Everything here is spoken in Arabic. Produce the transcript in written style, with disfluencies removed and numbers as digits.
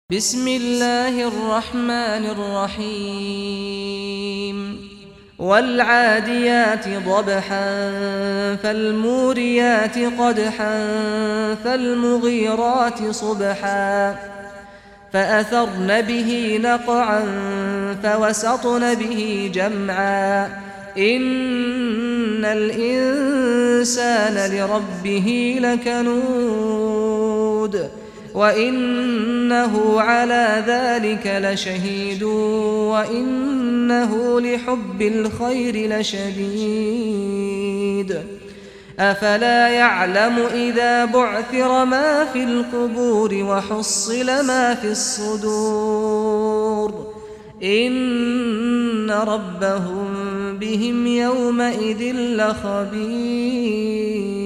بسم الله الرحمن الرحيم والعاديات ضبحا فالموريات قدحا فالمغيرات صبحا فأثرن به نقعا فوسطن به جمعا إن الإنسان لربه لكنود وإنه على ذلك لشهيد وإنه لحب الخير لشديد أفلا يعلم إذا بعثر ما في القبور وحصل ما في الصدور إن ربهم بهم يومئذ لخبير.